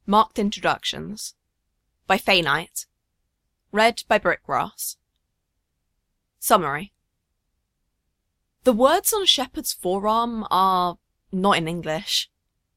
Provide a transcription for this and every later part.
Marked Introductions by Faye Knight. Read by Brickgrass. Summary. The words on Shepard's forearm are not in English.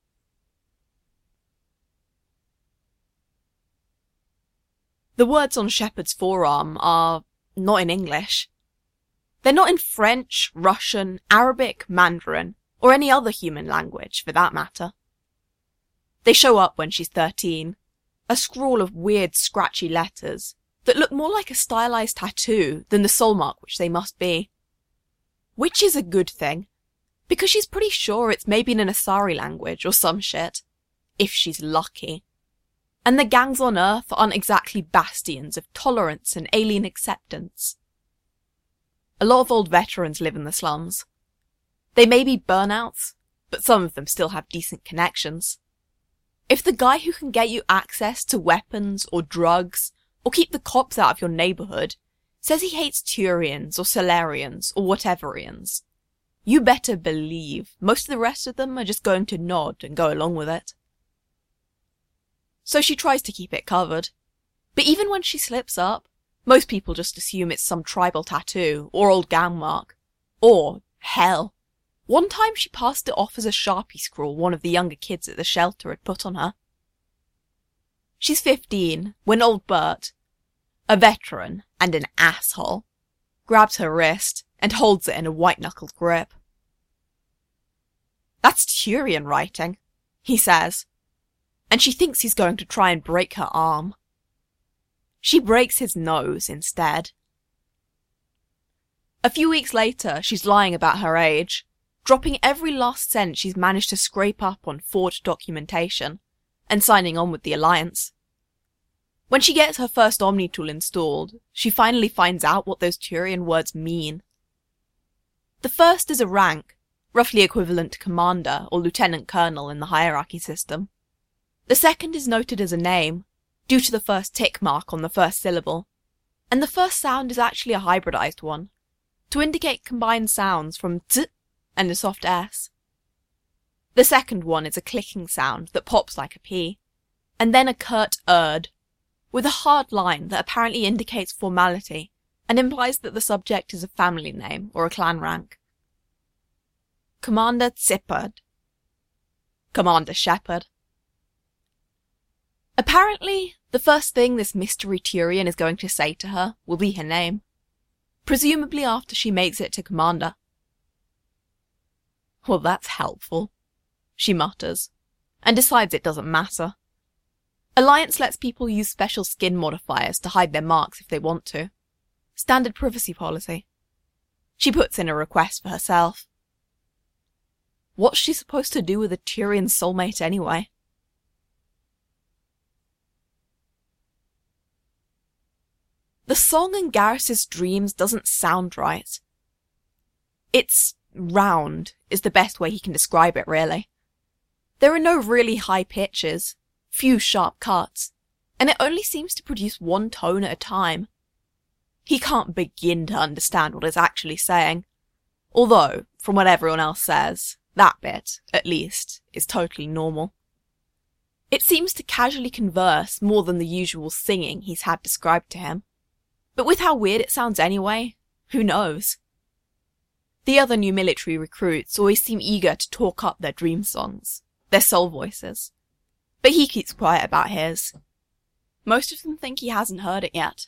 The words on Shepard's forearm are not in English. They're not in French, Russian, Arabic, Mandarin, or any other human language, for that matter. They show up when she's 13, a scrawl of weird, scratchy letters that look more like a stylized tattoo than the soul mark which they must be. Which is a good thing, because she's pretty sure it's maybe in an Asari language or some shit, if she's lucky. And the gangs on Earth aren't exactly bastions of tolerance and alien acceptance. A lot of old veterans live in the slums. They may be burnouts, but some of them still have decent connections. If the guy who can get you access to weapons or drugs, or keep the cops out of your neighborhood, says he hates Turians or Salarians or whateverians, you better believe most of the rest of them are just going to nod and go along with it. So she tries to keep it covered. But even when she slips up, most people just assume it's some tribal tattoo or old gang mark. Or, hell, one time she passed it off as a Sharpie scrawl one of the younger kids at the shelter had put on her. She's 15 when old Bert, a veteran and an asshole, grabs her wrist and holds it in a white-knuckled grip. "That's Turian writing," he says, and she thinks he's going to try and break her arm. She breaks his nose instead. A few weeks later, she's lying about her age, dropping every last cent she's managed to scrape up on forged documentation, and signing on with the Alliance. When she gets her first Omnitool installed, she finally finds out what those Turian words mean. The first is a rank, roughly equivalent to Commander or Lieutenant Colonel in the hierarchy system. The second is noted as a name, due to the first tick mark on the first syllable, and the first sound is actually a hybridized one, to indicate combined sounds from t and a soft s. The second one is a clicking sound that pops like a p, and then a curt erd, with a hard line that apparently indicates formality and implies that the subject is a family name or a clan rank. Commander Tsippard. Commander Shepard. Apparently, the first thing this mystery Turian is going to say to her will be her name, presumably after she makes it to Commander. "Well, that's helpful," she mutters, and decides it doesn't matter. Alliance lets people use special skin modifiers to hide their marks if they want to. Standard privacy policy. She puts in a request for herself. What's she supposed to do with a Turian soulmate anyway? The song in Garrus's dreams doesn't sound right. It's round, is the best way he can describe it, really. There are no really high pitches, few sharp cuts, and it only seems to produce one tone at a time. He can't begin to understand what it's actually saying, although, from what everyone else says, that bit, at least, is totally normal. It seems to casually converse more than the usual singing he's had described to him. But with how weird it sounds anyway, who knows? The other new military recruits always seem eager to talk up their dream songs, their soul voices. But he keeps quiet about his. Most of them think he hasn't heard it yet.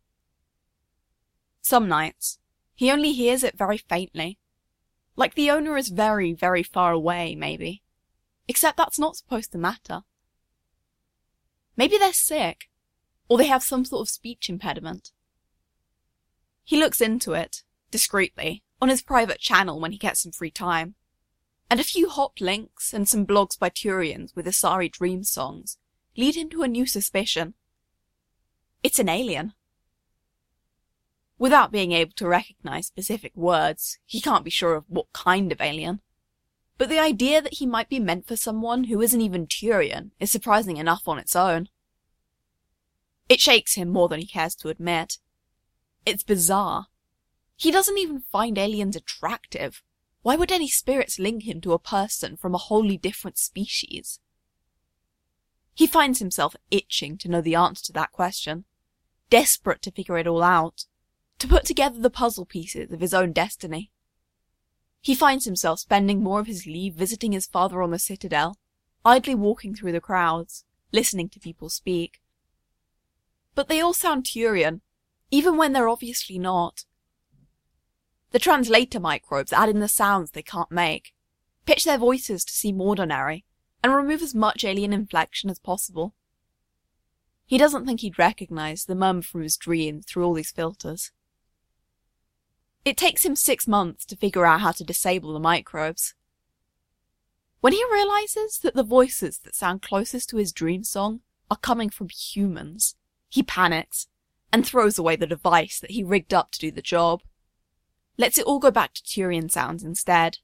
Some nights, he only hears it very faintly. Like the owner is very, very far away, maybe. Except that's not supposed to matter. Maybe they're sick, or they have some sort of speech impediment. He looks into it, discreetly, on his private channel when he gets some free time, and a few hot links and some blogs by Turians with Asari dream songs lead him to a new suspicion. It's an alien. Without being able to recognize specific words, he can't be sure of what kind of alien. But the idea that he might be meant for someone who isn't even Turian is surprising enough on its own. It shakes him more than he cares to admit. It's bizarre. He doesn't even find aliens attractive. Why would any spirits link him to a person from a wholly different species? He finds himself itching to know the answer to that question, desperate to figure it all out, to put together the puzzle pieces of his own destiny. He finds himself spending more of his leave visiting his father on the Citadel, idly walking through the crowds, listening to people speak. But they all sound Turian, even when they're obviously not. The translator microbes add in the sounds they can't make, pitch their voices to seem ordinary, and remove as much alien inflection as possible. He doesn't think he'd recognise the murmur from his dream through all these filters. It takes him 6 months to figure out how to disable the microbes. When he realises that the voices that sound closest to his dream song are coming from humans, he panics and throws away the device that he rigged up to do the job. Lets it all go back to Turian sounds instead.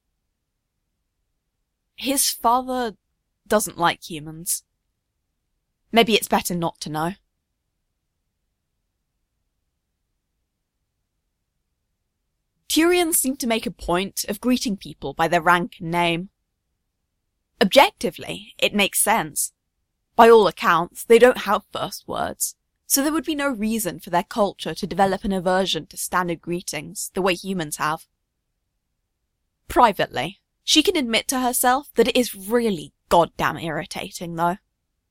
His father doesn't like humans. Maybe it's better not to know. Turians seem to make a point of greeting people by their rank and name. Objectively, it makes sense. By all accounts, they don't have first words, so there would be no reason for their culture to develop an aversion to standard greetings the way humans have. Privately, she can admit to herself that it is really goddamn irritating, though.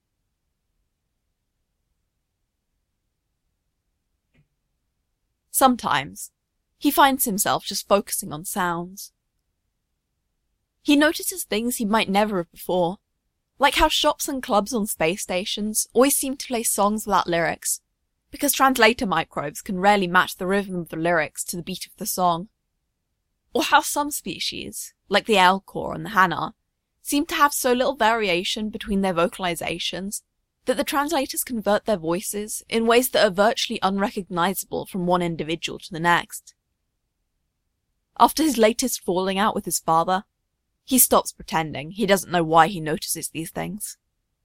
Sometimes, he finds himself just focusing on sounds. He notices things he might never have before, like how shops and clubs on space stations always seem to play songs without lyrics, because translator microbes can rarely match the rhythm of the lyrics to the beat of the song. Or how some species, like the Elcor and the Hanar, seem to have so little variation between their vocalizations that the translators convert their voices in ways that are virtually unrecognizable from one individual to the next. After his latest falling out with his father, he stops pretending he doesn't know why he notices these things.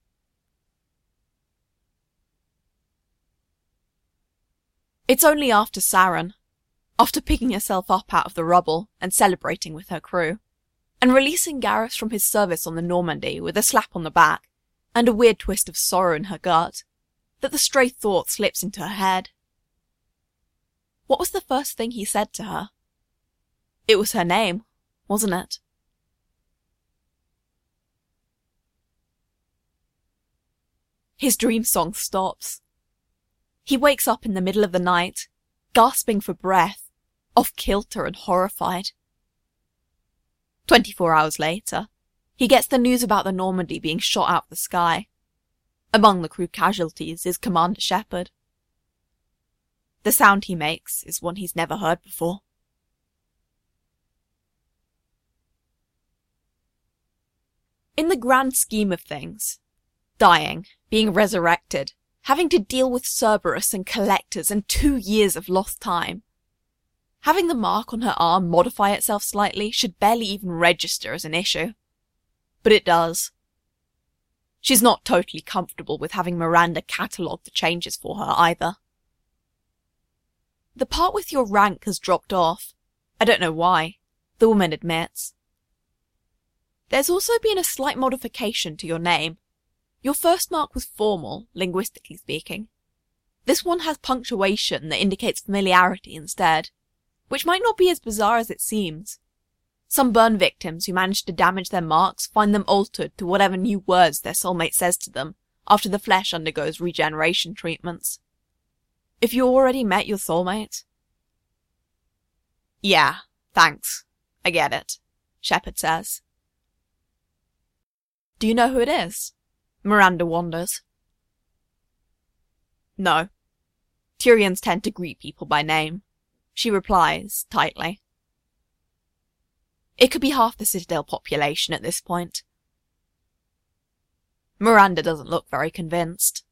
It's only after Saren, after picking herself up out of the rubble and celebrating with her crew, and releasing Garrus from his service on the Normandy with a slap on the back and a weird twist of sorrow in her gut, that the stray thought slips into her head. What was the first thing he said to her? It was her name, wasn't it? His dream song stops. He wakes up in the middle of the night, gasping for breath, off kilter and horrified. 24 hours later, he gets the news about the Normandy being shot out of the sky. Among the crew casualties is Commander Shepard. The sound he makes is one he's never heard before. In the grand scheme of things, dying, being resurrected, having to deal with Cerberus and collectors and 2 years of lost time, having the mark on her arm modify itself slightly should barely even register as an issue. But it does. She's not totally comfortable with having Miranda catalogue the changes for her either. The part with your rank has dropped off. I don't know why, the woman admits. There's also been a slight modification to your name. Your first mark was formal, linguistically speaking. This one has punctuation that indicates familiarity instead, which might not be as bizarre as it seems. Some burn victims who manage to damage their marks find them altered to whatever new words their soulmate says to them after the flesh undergoes regeneration treatments. If you already met your soulmate... Yeah, thanks. I get it, Shepard says. Do you know who it is? Miranda wonders. No. Turians tend to greet people by name, she replies, tightly. It could be half the Citadel population at this point. Miranda doesn't look very convinced.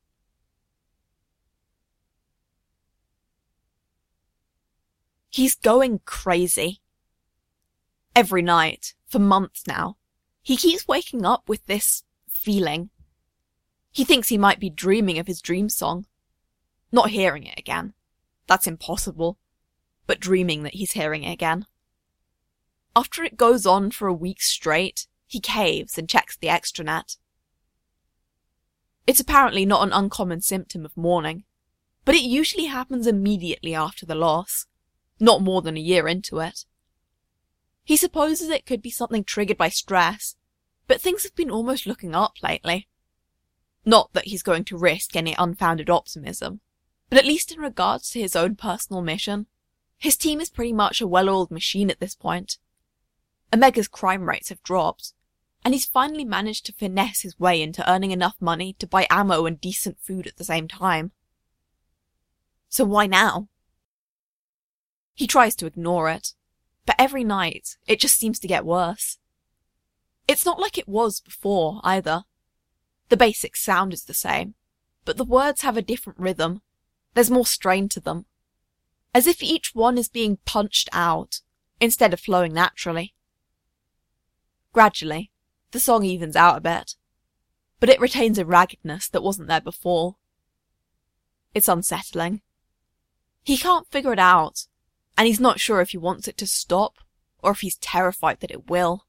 He's going crazy. Every night, for months now, he keeps waking up with this feeling. He thinks he might be dreaming of his dream song. Not hearing it again. That's impossible. But dreaming that he's hearing it again. After it goes on for a week straight, he caves and checks the extranet. It's apparently not an uncommon symptom of mourning, but it usually happens immediately after the loss, not more than a year into it. He supposes it could be something triggered by stress, but things have been almost looking up lately. Not that he's going to risk any unfounded optimism, but at least in regards to his own personal mission, his team is pretty much a well-oiled machine at this point. Omega's crime rates have dropped, and he's finally managed to finesse his way into earning enough money to buy ammo and decent food at the same time. So why now? He tries to ignore it, but every night it just seems to get worse. It's not like it was before, either. The basic sound is the same, but the words have a different rhythm. There's more strain to them. As if each one is being punched out, instead of flowing naturally. Gradually, the song evens out a bit, but it retains a raggedness that wasn't there before. It's unsettling. He can't figure it out, and he's not sure if he wants it to stop, or if he's terrified that it will.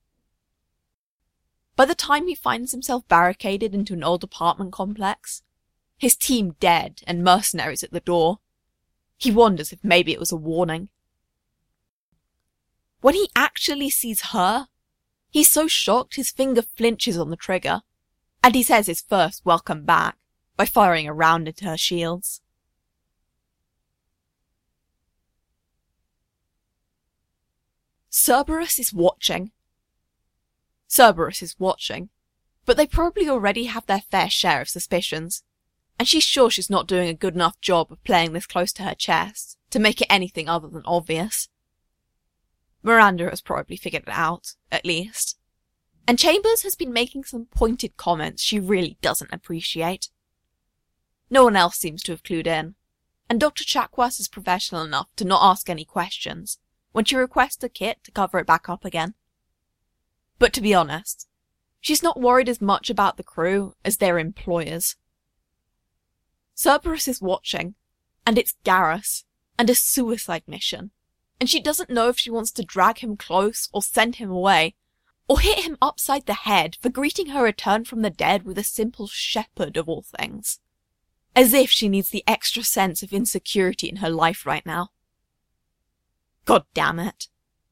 By the time he finds himself barricaded into an old apartment complex, his team dead and mercenaries at the door, he wonders if maybe it was a warning. When he actually sees her, he's so shocked his finger flinches on the trigger, and he says his first welcome back by firing a round into her shields. Cerberus is watching. Cerberus is watching, but they probably already have their fair share of suspicions, and she's sure she's not doing a good enough job of playing this close to her chest to make it anything other than obvious. Miranda has probably figured it out, at least. And Chambers has been making some pointed comments she really doesn't appreciate. No one else seems to have clued in, and Dr. Chakwas is professional enough to not ask any questions when she requests a kit to cover it back up again. But to be honest, she's not worried as much about the crew as their employers. Cerberus is watching, and it's Garrus, and a suicide mission, and she doesn't know if she wants to drag him close or send him away, or hit him upside the head for greeting her return from the dead with a simple shepherd of all things. As if she needs the extra sense of insecurity in her life right now. God damn it.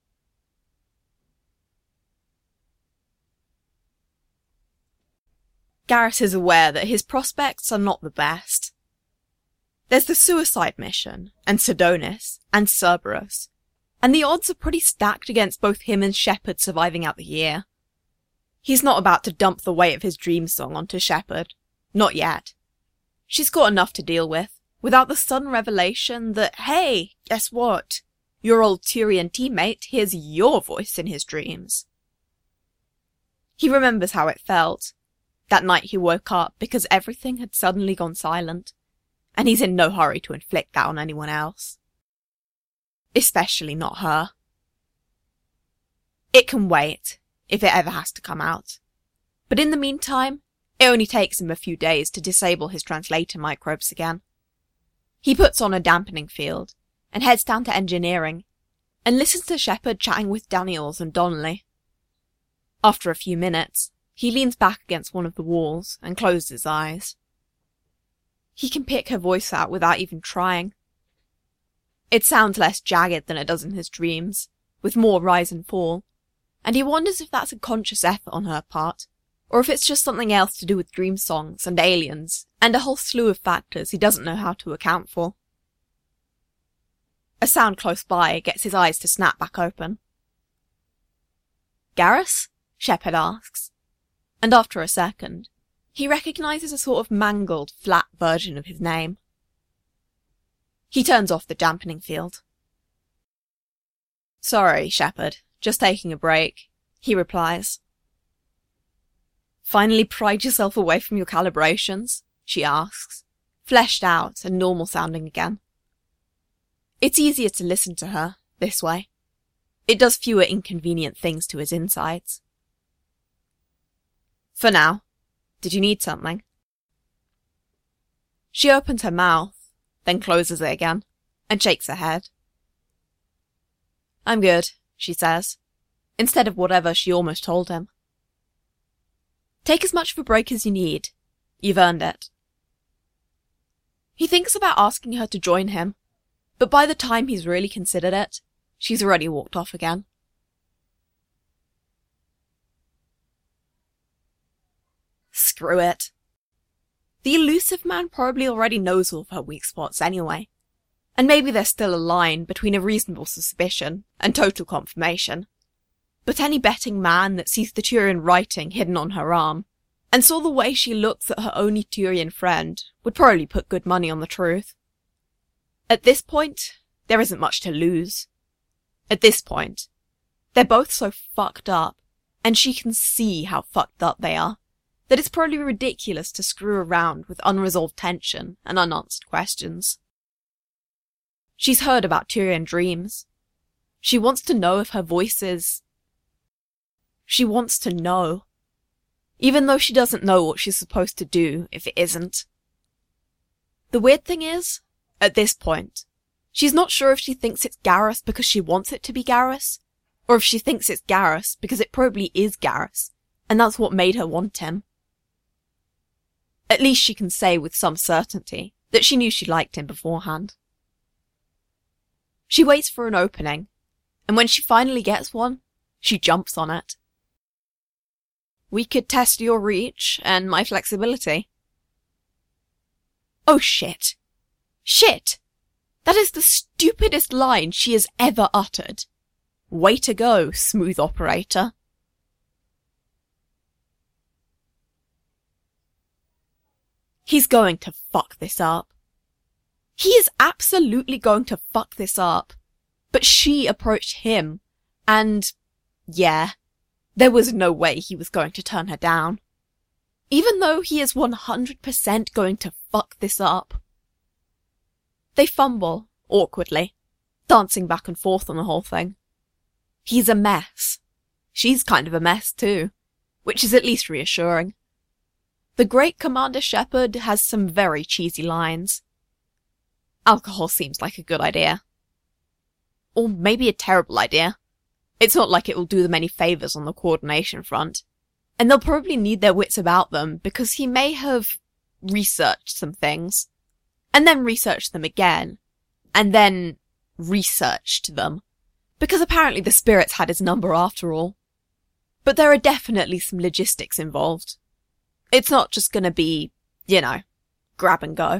Garrus is aware that his prospects are not the best. There's the suicide mission, and Sidonis, and Cerberus, and the odds are pretty stacked against both him and Shepard surviving out the year. He's not about to dump the weight of his dream song onto Shepard. Not yet. She's got enough to deal with, without the sudden revelation that, hey, guess what? Your old Turian teammate hears your voice in his dreams. He remembers how it felt. That night he woke up because everything had suddenly gone silent, and he's in no hurry to inflict that on anyone else. Especially not her. It can wait, if it ever has to come out. But in the meantime, it only takes him a few days to disable his translator microbes again. He puts on a dampening field, and heads down to engineering, and listens to Shepard chatting with Daniels and Donnelly. After a few minutes, he leans back against one of the walls and closes his eyes. He can pick her voice out without even trying. It sounds less jagged than it does in his dreams, with more rise and fall, and he wonders if that's a conscious effort on her part, or if it's just something else to do with dream songs and aliens, and a whole slew of factors he doesn't know how to account for. A sound close by gets his eyes to snap back open. Garrus? Shepard asks, and after a second, he recognises a sort of mangled, flat version of his name. He turns off the dampening field. Sorry, Shepard, just taking a break, he replies. Finally pried yourself away from your calibrations? She asks, fleshed out and normal sounding again. It's easier to listen to her, this way. It does fewer inconvenient things to his insides. For now. Did you need something? She opens her mouth, then closes it again, and shakes her head. I'm good, she says, instead of whatever she almost told him. Take as much of a break as you need. You've earned it. He thinks about asking her to join him, but by the time he's really considered it, she's already walked off again. Screw it. The elusive man probably already knows all of her weak spots anyway, and maybe there's still a line between a reasonable suspicion and total confirmation. But any betting man that sees the Turian writing hidden on her arm, and saw the way she looks at her only Turian friend, would probably put good money on the truth. At this point, there isn't much to lose. At this point, they're both so fucked up, and she can see how fucked up they are, that it's probably ridiculous to screw around with unresolved tension and unanswered questions. She's heard about Turian dreams. She wants to know if her voice is... She wants to know. Even though she doesn't know what she's supposed to do if it isn't. The weird thing is, at this point, she's not sure if she thinks it's Garrus because she wants it to be Garrus, or if she thinks it's Garrus because it probably is Garrus, and that's what made her want him. At least she can say with some certainty that she knew she liked him beforehand. She waits for an opening, and when she finally gets one, she jumps on it. We could test your reach and my flexibility. Oh shit. Shit! That is the stupidest line she has ever uttered. Way to go, smooth operator. He's going to fuck this up. He is absolutely going to fuck this up. But she approached him, and yeah, there was no way he was going to turn her down. Even though he is 100% going to fuck this up. They fumble, awkwardly, dancing back and forth on the whole thing. He's a mess. She's kind of a mess too, which is at least reassuring. The great Commander Shepard has some very cheesy lines. Alcohol seems like a good idea. Or maybe a terrible idea. It's not like it will do them any favours on the coordination front. And they'll probably need their wits about them because he may have researched some things, and then researched them again, and then researched them. Because apparently the spirits had his number after all. But there are definitely some logistics involved. It's not just gonna be, grab and go.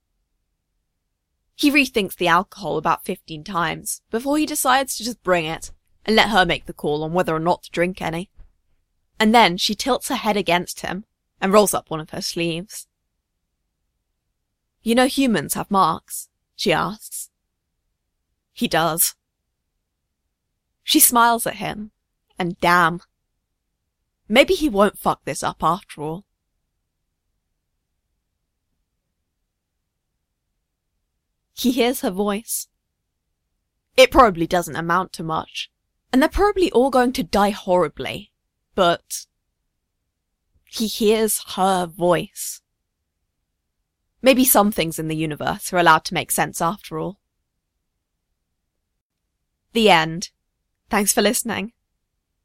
He rethinks the alcohol about 15 times before he decides to just bring it and let her make the call on whether or not to drink any. And then she tilts her head against him and rolls up one of her sleeves. You know humans have marks? She asks. He does. She smiles at him, and damn. Maybe he won't fuck this up after all. He hears her voice. It probably doesn't amount to much, and they're probably all going to die horribly, but he hears her voice. Maybe some things in the universe are allowed to make sense after all. The end. Thanks for listening.